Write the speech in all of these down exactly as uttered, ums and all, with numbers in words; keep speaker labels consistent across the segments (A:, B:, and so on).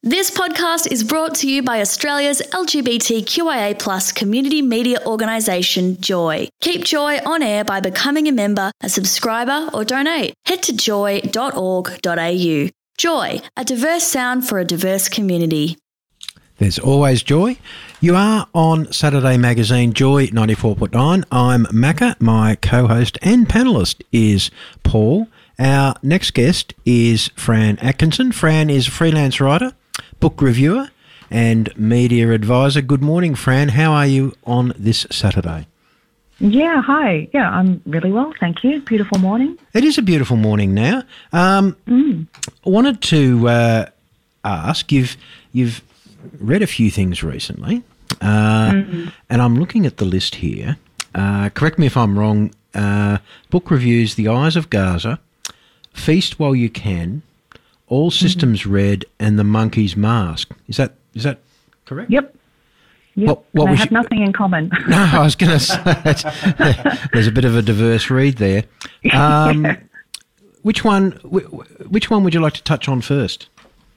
A: This podcast is brought to you by Australia's L G B T Q I A plus community media organisation, Joy. Keep Joy on air by becoming a member, a subscriber or donate. Head to joy dot org dot a u. Joy, a diverse sound for a diverse community.
B: There's always joy. You are on Saturday Magazine Joy ninety-four point nine. I'm Macca. My co-host and panellist is Paul. Our next guest is Fran Atkinson. Fran is a freelance writer, book reviewer and media advisor. Good morning, Fran. How are you on this Saturday?
C: Yeah, hi. Yeah, I'm really well, thank you. Beautiful morning.
B: It is a beautiful morning now. Um,
C: mm.
B: I wanted to uh, ask, you've you've read a few things recently, uh, mm-hmm. and I'm looking at the list here. Uh, correct me if I'm wrong. Uh, book reviews: The Eyes of Gaza, Feast While You Can, All Systems mm-hmm. Red, and The Monkey's Mask. Is that is that correct?
C: Yep. Yep.
B: What, what
C: they have
B: you,
C: nothing in common.
B: No, I was going to say there's a bit of a diverse read there. Um, yeah. Which one? Which one would you like to touch on first?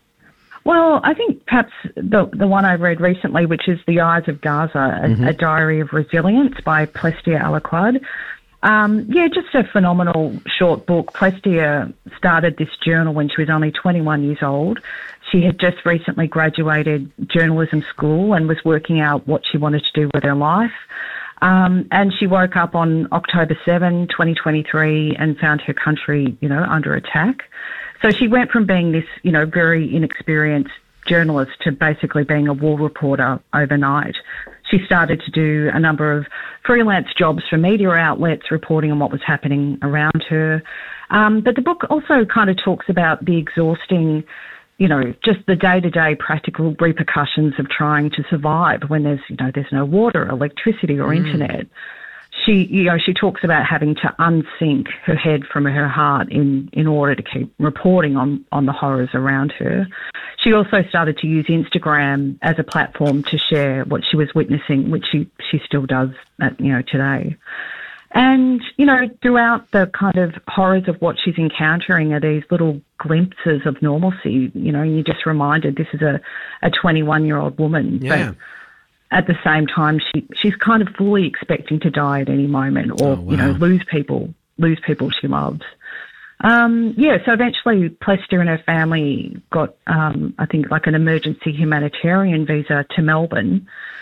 C: Well, I think perhaps the the one I read recently, which is The Eyes of Gaza, a, mm-hmm. a Diary of Resilience by Plestia Alaquad. Um, yeah, just a phenomenal short book. Plestia started this journal when she was only twenty-one years old. She had just recently graduated journalism school and was working out what she wanted to do with her life. Um, and she woke up on October seventh, twenty twenty-three and found her country, you know, under attack. So she went from being this, you know, very inexperienced journalist to basically being a war reporter overnight. She started to do a number of freelance jobs for media outlets, reporting on what was happening around her. Um, but the book also kind of talks about the exhausting, you know, just the day-to-day practical repercussions of trying to survive when there's, you know, there's no water, electricity or mm. internet. She, you know, she talks about having to unsync her head from her heart in, in order to keep reporting on, on the horrors around her. She also started to use Instagram as a platform to share what she was witnessing, which she, she still does, at, you know, today. And, you know, throughout the kind of horrors of what she's encountering are these little glimpses of normalcy. You know, you're just reminded this is a, a twenty-one-year-old woman.
B: Yeah.
C: But at the same time, she she's kind of fully expecting to die at any moment or, oh, wow. you know, lose people, lose people she loves. Um, yeah, so eventually Plestia and her family got, um, I think, like an emergency humanitarian visa to Melbourne.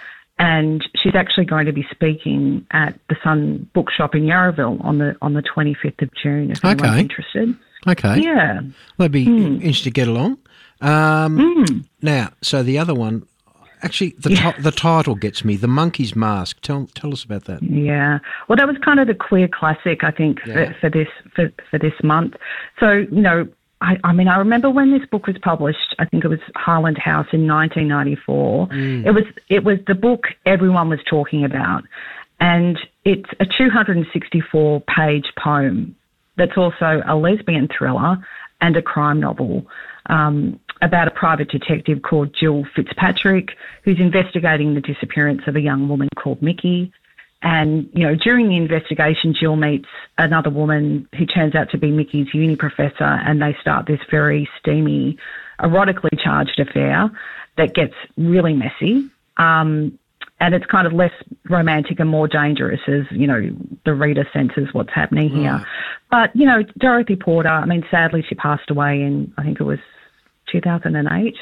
C: And she's actually going to be speaking at the Sun Bookshop in Yarraville on the on the twenty-fifth of June, if anyone's
B: okay.
C: interested.
B: Okay.
C: Yeah.
B: Well, that'd be mm. interesting to get along. Um,
C: mm.
B: Now, so the other one, actually, the
C: yeah.
B: t- the title gets me, The Monkey's Mask. Tell tell us about that.
C: Yeah. Well, that was kind of the queer classic, I think, yeah. for, for this for, for this month. So, you know, I, I mean, I remember when this book was published, I think it was Harland House in nineteen ninety-four. Mm. It was it was the book everyone was talking about. And it's a two hundred sixty-four page poem that's also a lesbian thriller and a crime novel um, about a private detective called Jill Fitzpatrick, who's investigating the disappearance of a young woman called Mickey. And, you know, during the investigation, Jill meets another woman who turns out to be Mickey's uni professor, and they start this very steamy, erotically charged affair that gets really messy. Um, and it's kind of less romantic and more dangerous as, you know, the reader senses what's happening here.
B: Right.
C: But, you know, Dorothy Porter, I mean, sadly she passed away in, I think it was two thousand eight.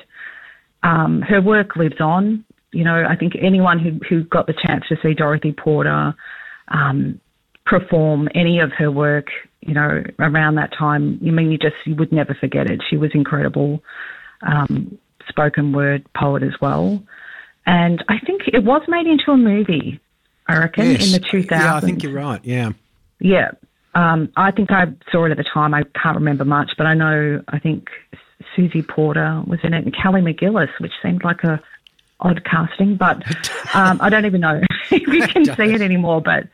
C: Um, her work lives on. You know, I think anyone who, who got the chance to see Dorothy Porter um, perform any of her work, you know, around that time, I mean, you just you would never forget it. She was incredible, um, spoken word poet as well. And I think it was made into a movie, I reckon,
B: yes.
C: in the two thousands.
B: Yeah, I think you're right, yeah.
C: Yeah. Um, I think I saw it at the time. I can't remember much, but I know, I think Susie Porter was in it and Kelly McGillis, which seemed like a odd casting, but um, I don't even know if you can see it anymore. But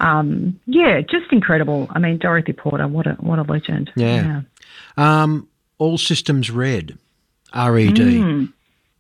C: um, yeah, just incredible. I mean, Dorothy Porter, what a what a legend.
B: Yeah. yeah. Um, All Systems Red, R E D.
C: Mm.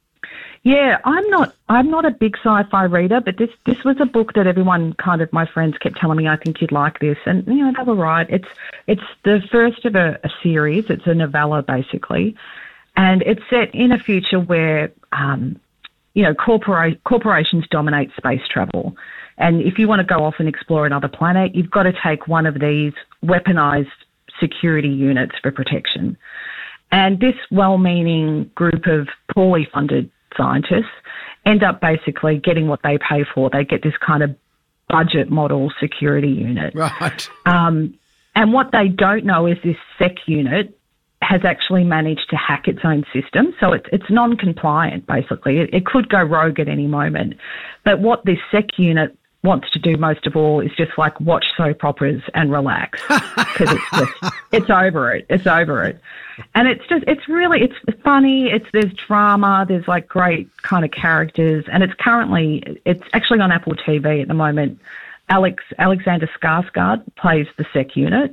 C: Yeah, I'm not I'm not a big sci-fi reader, but this this was a book that everyone kind of, my friends kept telling me, I think you'd like this, and you know they were right. It's it's the first of a, a series. It's a novella basically. And it's set in a future where, um, you know, corpora- corporations dominate space travel. And if you want to go off and explore another planet, you've got to take one of these weaponized security units for protection. And this well-meaning group of poorly funded scientists end up basically getting what they pay for. They get this kind of budget model security unit.
B: Right.
C: Um, and what they don't know is this S E C unit has actually managed to hack its own system. So it's, it's non-compliant, basically. It, it could go rogue at any moment. But what this S E C unit wants to do most of all is just like watch soap operas and relax, because it's just, it's over it. It's over it. And it's just, it's really, it's funny. It's, there's drama. There's like great kind of characters. And it's currently, it's actually on Apple T V at the moment. Alex, Alexander Skarsgård plays the S E C unit.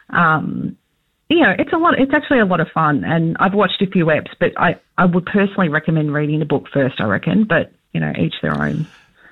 C: Um, you know, it's a lot, it's actually a lot of fun. And I've watched a few eps, but I, I would personally recommend reading the book first, I reckon. But, you know, each their own.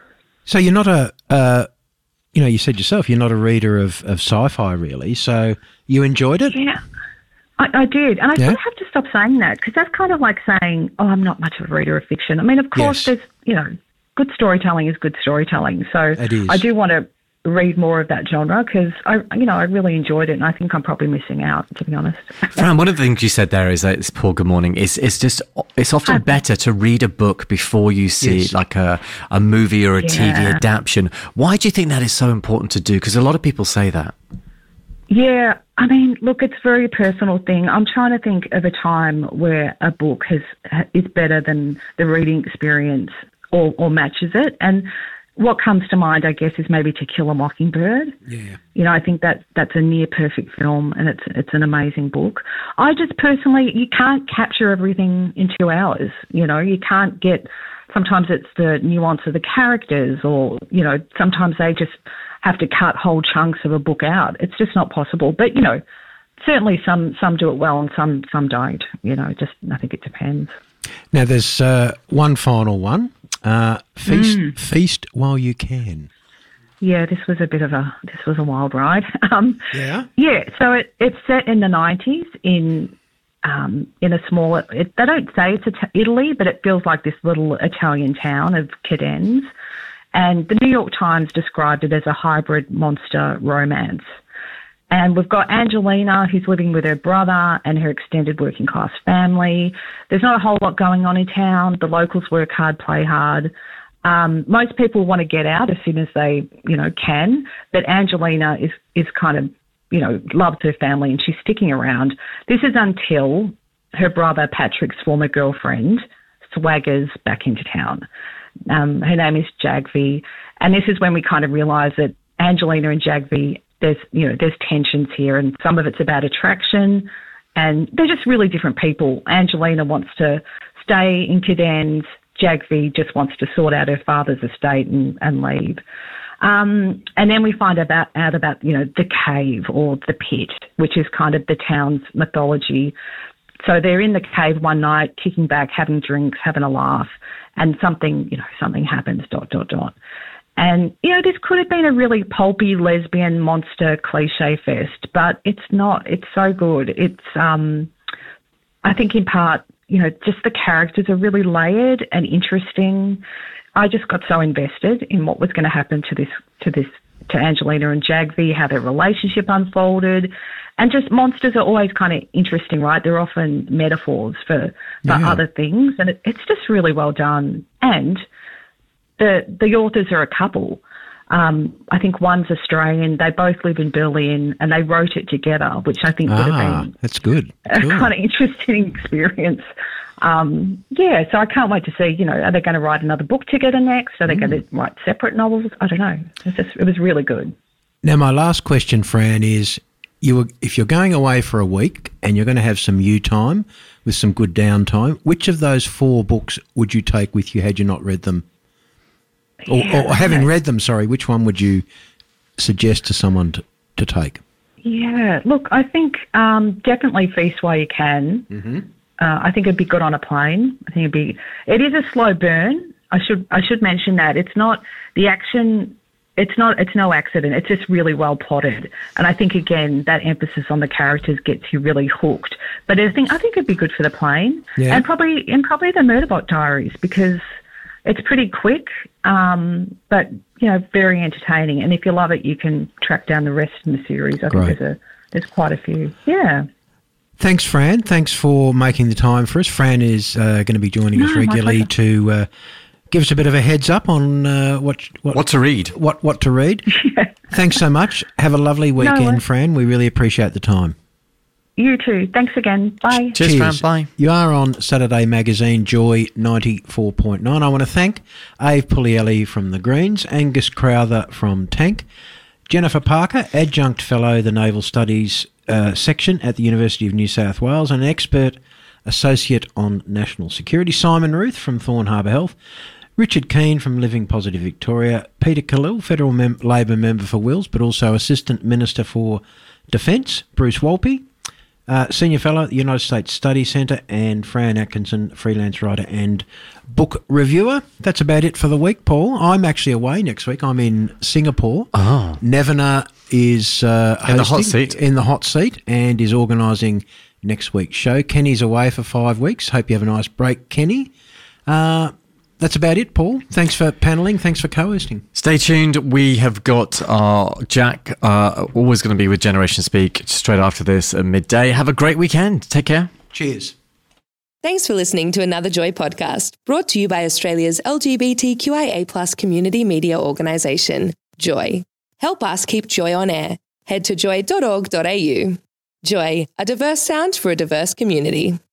B: So you're not a, uh, you know, you said yourself, you're not a reader of, of sci-fi really. So you enjoyed it?
C: Yeah, I, I did. And I
B: Yeah.
C: sort of have to stop saying that, because that's kind of like saying, oh, I'm not much of a reader of fiction. I mean, of course,
B: Yes.
C: there's, you know, good storytelling is good storytelling. So
B: It is.
C: I do want to read more of that genre, because I, you know, I really enjoyed it, and I think I'm probably missing out, to be honest.
D: Fran, one of the things you said there is that it's Paul. Good morning. Is it's just it's often better to read a book before you see
B: Yes.
D: like a a movie or a T V
C: Yeah.
D: adaptation. Why do you think that is so important to do? Because a lot of people say that.
C: Yeah, I mean, look, it's a very personal thing. I'm trying to think of a time where a book has is better than the reading experience, or, or matches it. And what comes to mind, I guess, is maybe To Kill a Mockingbird.
B: Yeah.
C: You know, I think that that's a near perfect film, and it's it's an amazing book. I just personally, you can't capture everything in two hours. You know, you can't get, sometimes it's the nuance of the characters, or, you know, sometimes they just have to cut whole chunks of a book out. It's just not possible. But, you know, certainly some, some do it well and some, some don't. You know, just, I think it depends.
B: Now there's uh, one final one. Uh, feast, feast while you can.
C: Yeah, this was a bit of a this was a wild ride. Um,
B: Yeah.
C: yeah. So it, it's set in the nineties in um, in a small. It, they don't say it's Ita- Italy, but it feels like this little Italian town of Cadenz. And the New York Times described it as a hybrid monster romance. And we've got Angelina, who's living with her brother and her extended working class family. There's not a whole lot going on in town. The locals work hard, play hard. Um, most people want to get out as soon as they, you know, can. But Angelina is, is kind of, you know, loves her family, and she's sticking around. This is until her brother Patrick's former girlfriend swaggers back into town. Um, her name is Jagvi. And this is when we kind of realise that Angelina and Jagvi, there's, you know, there's tensions here, and some of it's about attraction, and they're just really different people. Angelina wants to stay in Cadenz. Jagvi just wants to sort out her father's estate and, and leave. Um, and then we find about, out about, you know, the cave, or the pit, which is kind of the town's mythology. So they're in the cave one night, kicking back, having drinks, having a laugh, and something, you know, something happens, dot, dot, dot. And, you know, this could have been a really pulpy lesbian monster cliche fest, but it's not. It's so good. It's, um, I think in part, you know, just the characters are really layered and interesting. I just got so invested in what was going to happen to this, to this, to Angelina and Jagvi, how their relationship unfolded. And just monsters are always kind of interesting, right? They're often metaphors for, for
B: Yeah.
C: other things. And it, it's just really well done. And the the authors are a couple. Um, I think one's Australian. They both live in Berlin, and they wrote it together, which I think would have
B: Ah,
C: been
B: that's good.
C: a
B: Cool.
C: kind of interesting experience. Um, yeah, so I can't wait to see, you know, are they going to write another book together next? Are they going to write separate novels? I don't know. It's just, it was really good.
B: Now, my last question, Fran, is you were, if you're going away for a week and you're going to have some you time with some good downtime, which of those four books would you take with you had you not read them? Or,
C: Yeah,
B: or having
C: okay.
B: read them, sorry, which one would you suggest to someone to, to take?
C: Yeah, look, I think um, definitely Feast While You Can.
B: Mm-hmm.
C: Uh, I think it'd be good on a plane. I think it'd be. It is a slow burn. I should I should mention that it's not the action it's not it's no accident. It's just really well plotted, and I think again that emphasis on the characters gets you really hooked. But I think I think it'd be good for The Plane,
B: Yeah.
C: and probably and probably the Murderbot Diaries, because it's pretty quick, um, but you know very entertaining. And if you love it, you can track down the rest in the series. I
B: Great.
C: think there's a there's quite a few. Yeah.
B: Thanks, Fran. Thanks for making the time for us. Fran is uh, going to be joining
C: No,
B: us
C: my
B: regularly
C: pleasure.
B: to uh, give us a bit of a heads up on uh, what, what
D: What to read?
B: What what to read. Thanks so much. Have a lovely weekend,
C: worries.
B: Fran. We really appreciate the time.
C: You too. Thanks again. Bye.
D: Cheers, Fran. Bye.
B: You are on Saturday Magazine Joy ninety-four point nine. I want to thank Ave Puglielli from the Greens, Angus Crowther from Tank, Jennifer Parker, Adjunct Fellow, the Naval Studies uh, section at the University of New South Wales, and an expert associate on national security, Simon Ruth from Thorn Harbour Health, Richard Keane from Living Positive Victoria, Peter Khalil, Federal Mem- Labor Member for Wills, but also Assistant Minister for Defence, Bruce Wolpe, uh, Senior Fellow at the United States Study Centre, and Fran Atkinson, freelance writer and book reviewer. That's about it for the week, Paul. I'm actually away next week. I'm in Singapore.
D: Oh.
B: Nevena is uh,
D: In the hot
B: hosting-
D: seat.
B: in the hot seat and is organising next week's show. Kenny's away for five weeks. Hope you have a nice break, Kenny. Uh, that's about it, Paul. Thanks for panelling. Thanks for co-hosting.
D: Stay tuned. We have got our Jack, uh, always going to be with Generation Speak straight after this at midday. Have a great weekend. Take care.
B: Cheers.
E: Thanks for listening to another Joy podcast, brought to you by Australia's L G B T Q I A plus community media organisation, Joy. Help us keep Joy on air. Head to joy dot org dot a u. Joy, a diverse sound for a diverse community.